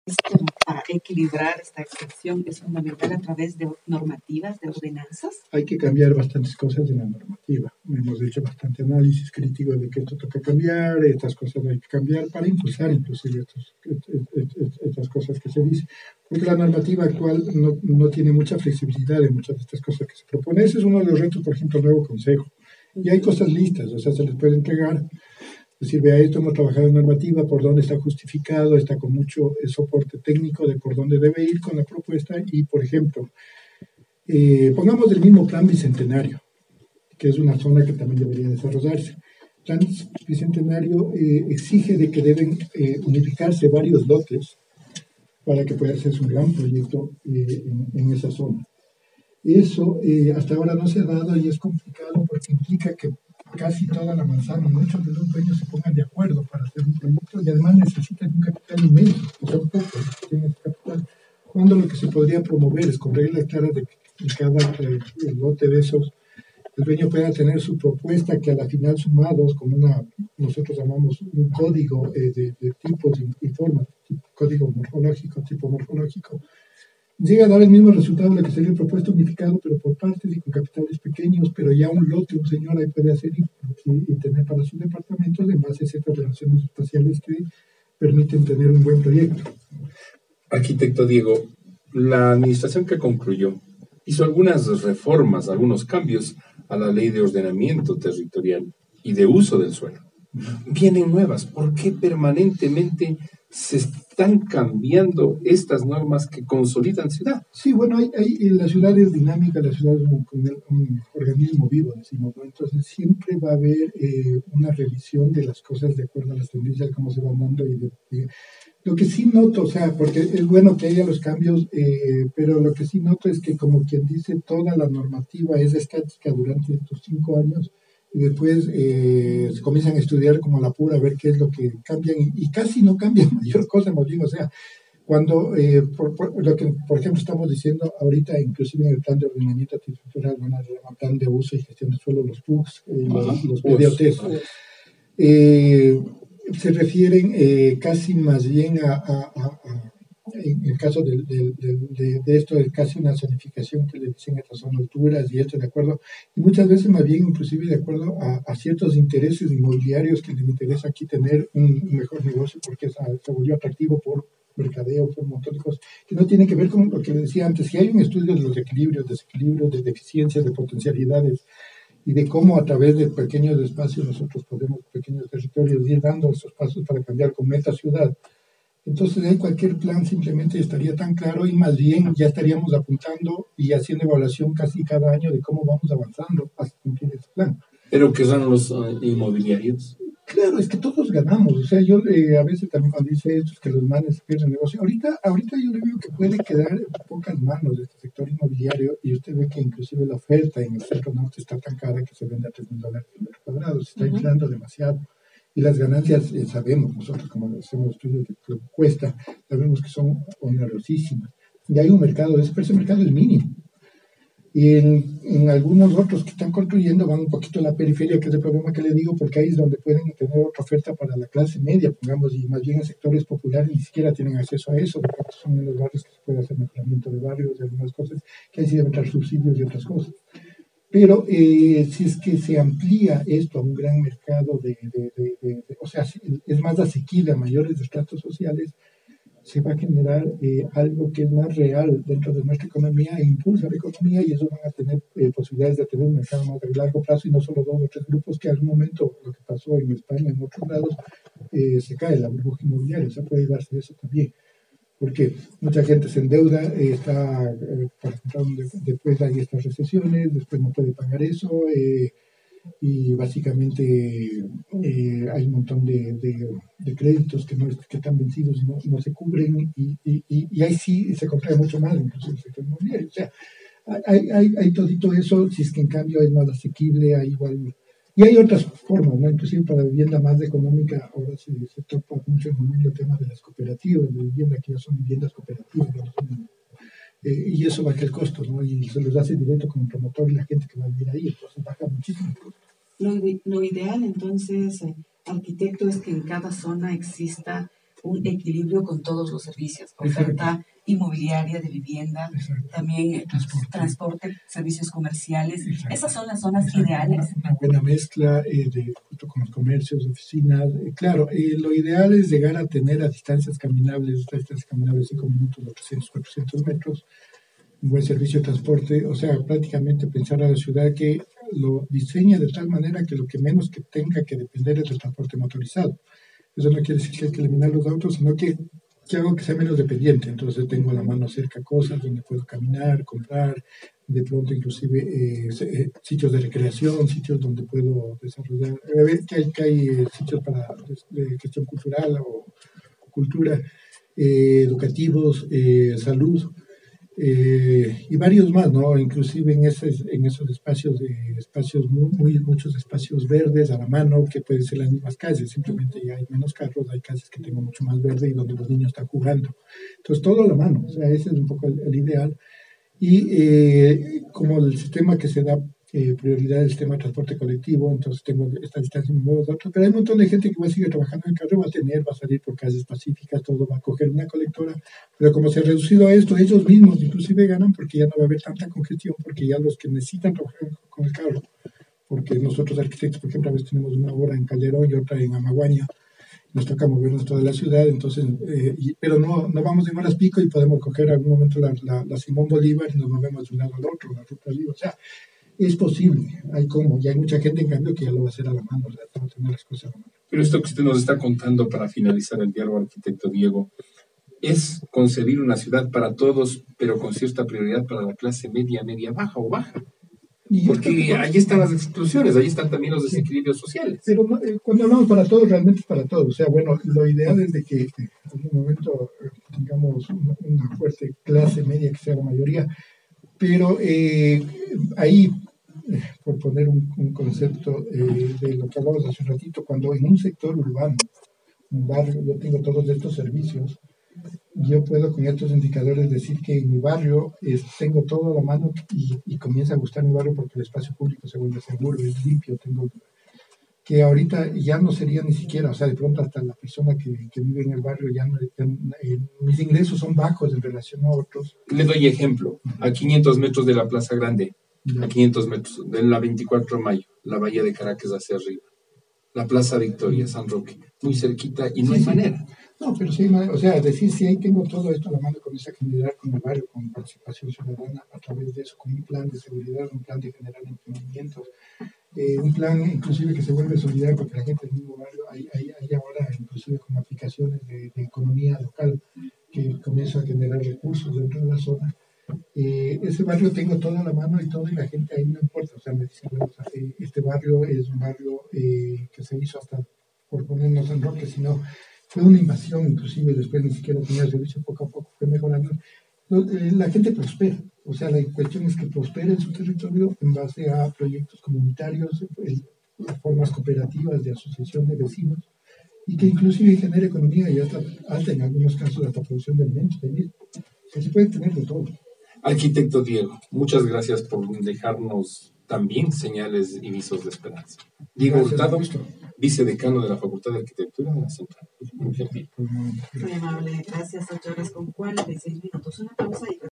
para equilibrar esta excepción es fundamental a través de normativas, de ordenanzas. Hay que cambiar bastantes cosas en la normativa. Hemos hecho bastante análisis crítico de que esto toca cambiar, estas cosas hay que cambiar para impulsar inclusive estas cosas que se dicen. Porque la normativa actual no tiene mucha flexibilidad en muchas de estas cosas que se propone. Ese es uno de los retos, por ejemplo, del nuevo consejo. Y hay cosas listas, o sea, se les puede entregar. Es decir, vea esto, hemos trabajado en normativa, por dónde está justificado, está con mucho soporte técnico de por dónde debe ir con la propuesta y, por ejemplo, pongamos el mismo plan bicentenario, que es una zona que también debería desarrollarse. El plan bicentenario exige de que deben unificarse varios lotes para que pueda hacerse un gran proyecto en esa zona. Eso hasta ahora no se ha dado y es complicado porque implica que casi toda la manzana, muchos de los dueños se pongan de acuerdo para hacer un proyecto y además necesitan un capital inmenso, que son pocos los que tienen ese capital, cuando lo que se podría promover es con reglas claras de que en cada lote de esos el dueño pueda tener su propuesta que a la final sumados con nosotros llamamos un código de tipos y formas, código morfológico, tipo morfológico, llega a dar el mismo resultado de lo que sería propuesto unificado, pero por partes y con capitales pequeños, pero ya un lote, un señor ahí puede hacer y tener para sus departamentos en base a ciertas relaciones espaciales que permiten tener un buen proyecto. Arquitecto Diego, la administración que concluyó hizo algunas reformas, algunos cambios a la ley de ordenamiento territorial y de uso del suelo. Vienen nuevas. ¿Por qué permanentemente se están cambiando estas normas que consolidan ciudad? Sí, bueno, la ciudad es dinámica, la ciudad es un organismo vivo, decimos, ¿no? Entonces siempre va a haber una revisión de las cosas de acuerdo a las tendencias, cómo se van dando lo que sí noto, o sea, porque es bueno que haya los cambios, pero lo que sí noto es que, como quien dice, toda la normativa es estática durante estos 5 años y después se comienzan a estudiar como a la pura, a ver qué es lo que cambian y casi no cambian mayor cosa, más bien, o sea, cuando, lo que, por ejemplo, estamos diciendo ahorita, inclusive en el plan de ordenamiento territorial, bueno, el plan de uso y gestión de suelo, los PUCs, los PDOTs, se refieren casi más bien en el caso de esto, es casi una zonificación que le dicen estas son alturas y esto de acuerdo, y muchas veces más bien inclusive de acuerdo a ciertos intereses inmobiliarios que les interesa aquí tener un mejor negocio porque se volvió atractivo por mercadeo, por un montón de cosas, que no tienen que ver con lo que le decía antes. Si hay un estudio de los equilibrios, desequilibrios, de deficiencias, de potencialidades, y de cómo a través de pequeños espacios nosotros podemos, pequeños territorios, ir dando esos pasos para cambiar con meta ciudad. Entonces, en cualquier plan simplemente estaría tan claro y más bien ya estaríamos apuntando y haciendo evaluación casi cada año de cómo vamos avanzando hasta cumplir ese plan. ¿Pero qué son los inmobiliarios? Claro, es que todos ganamos. O sea, yo a veces también cuando dice esto es que los manes pierden negocio. Ahorita yo le veo que puede quedar en pocas manos de este sector inmobiliario y usted ve que inclusive la oferta en el centro norte está tan cara que se vende a $3,000 el metro cuadrado. Se está inflando demasiado. Y las ganancias, sabemos nosotros, como hacemos estudios de lo que cuesta, sabemos que son onerosísimas. Y hay un mercado, pero ese mercado es mínimo. Y en algunos otros que están construyendo van un poquito a la periferia, que es el problema que le digo, porque ahí es donde pueden tener otra oferta para la clase media, pongamos, y más bien en sectores populares ni siquiera tienen acceso a eso, de pronto son en los barrios que se puede hacer mejoramiento de barrios, de algunas cosas, que ahí sí deben entrar subsidios y otras cosas. Pero si es que se amplía esto a un gran mercado o sea, es más asequible a mayores estratos sociales, se va a generar algo que es más real dentro de nuestra economía e impulsa la economía y eso van a tener posibilidades de tener un mercado más de largo plazo y no solo 2 o 3 grupos que algún momento, lo que pasó en España, en otros lados, se cae la burbuja inmobiliaria, o sea, puede darse eso también. Porque mucha gente se endeuda, después hay estas recesiones, después no puede pagar eso, y básicamente hay un montón de créditos que están vencidos y no se cubren, y ahí sí se contrae mucho más, incluso el sector inmobiliario. O sea, hay todito eso, si es que en cambio es más asequible, hay igual. Y hay otras formas, ¿no? Inclusive para vivienda más económica, ahora se topa mucho en el mundo el tema de las cooperativas de vivienda, que ya son viviendas cooperativas, y eso baja el costo, ¿no? Y se los hace directo con el promotor y la gente que va a vivir ahí, entonces baja muchísimo el costo. Lo ideal, entonces, arquitecto, es que en cada zona exista un equilibrio con todos los servicios, oferta inmobiliaria de vivienda, también transporte, servicios comerciales. Esas son las zonas ideales. Una buena mezcla junto con los comercios, oficinas. Claro, lo ideal es llegar a tener a distancias caminables 5 minutos, 300, 400 metros, un buen servicio de transporte, o sea, prácticamente pensar a la ciudad que lo diseña de tal manera que lo que menos que tenga que depender es del transporte motorizado. Eso no quiere decir que hay que eliminar los autos, sino que hago que sea menos dependiente. Entonces tengo a la mano cerca cosas donde puedo caminar, comprar, de pronto inclusive sitios de recreación, sitios donde puedo desarrollar, a ver que hay sitios para de gestión cultural o cultura, educativos, salud. Y varios más, ¿no? Inclusive en esos espacios, muchos espacios verdes a la mano, que pueden ser las mismas calles, simplemente ya hay menos carros, hay calles que tengo mucho más verde y donde los niños están jugando. Entonces, todo a la mano, o sea, ese es un poco el ideal. Y como el sistema que se da prioridad el sistema de transporte colectivo, entonces tengo esta distancia en nuevos datos, pero hay un montón de gente que va a seguir trabajando en el carro, va a salir por calles pacíficas, todo va a coger una colectora, pero como se ha reducido a esto, ellos mismos inclusive ganan porque ya no va a haber tanta congestión, porque ya los que necesitan trabajar con el carro, porque nosotros arquitectos, por ejemplo, a veces tenemos una obra en Calderón y otra en Amaguaña, nos toca movernos toda la ciudad, entonces, pero no vamos en horas pico y podemos coger en algún momento la Simón Bolívar y nos movemos de un lado al otro, la ruta libre, o sea, es posible, hay como, y hay mucha gente en cambio que ya lo va a hacer a la mano, o sea, va a tener las cosas a la mano. Pero esto que usted nos está contando para finalizar el diálogo, arquitecto Diego, es concebir una ciudad para todos, pero con cierta prioridad para la clase media, media baja o baja. Porque ahí están las exclusiones, ahí están también los desequilibrios sociales. Pero cuando hablamos para todos, realmente es para todos. O sea, bueno, lo ideal es de que en algún momento tengamos una fuerte clase media que sea la mayoría, pero ahí, por poner un concepto de lo que hablamos hace un ratito, cuando en un sector urbano, un barrio, yo tengo todos estos servicios, yo puedo con estos indicadores decir que en mi barrio tengo todo a la mano y comienza a gustar mi barrio porque el espacio público se vuelve seguro, es limpio, que ahorita ya no sería ni siquiera, o sea, de pronto hasta la persona que vive en el barrio ya no, mis ingresos son bajos en relación a otros. Le doy ejemplo, a 500 metros de la Plaza Grande, a 500 metros de la 24 de mayo, la Bahía de Caracas hacia arriba, la Plaza Victoria, San Roque, muy cerquita y no hay manera. No, pero sí, o sea, decir si ahí tengo todo esto a la mano con esa generar con el barrio, con participación ciudadana, a través de eso, con un plan de seguridad, un plan de generar emprendimientos, un plan inclusive que se vuelve solidario porque la gente del mismo barrio, hay ahora inclusive con aplicaciones de economía local que comienzan a generar recursos dentro de la zona. Ese barrio tengo todo a la mano y todo, y la gente ahí no importa, o sea, me dicen, bueno, o sea, este barrio es un barrio que se hizo hasta, por ponernos en Roque, sino fue una invasión, inclusive después ni siquiera tenía servicio, poco a poco fue mejorando. La gente prospera, o sea, la cuestión es que prospere en su territorio en base a proyectos comunitarios, formas cooperativas de asociación de vecinos, y que inclusive genere economía y hasta en algunos casos hasta producción de alimentos. Se puede tener de todo. Arquitecto Diego, muchas gracias por dejarnos también señales y visos de esperanza. Diego Hurtado, vicedecano de la Facultad de Arquitectura de la Central. Muy amable, gracias. 8:46 minutos. Una pausa y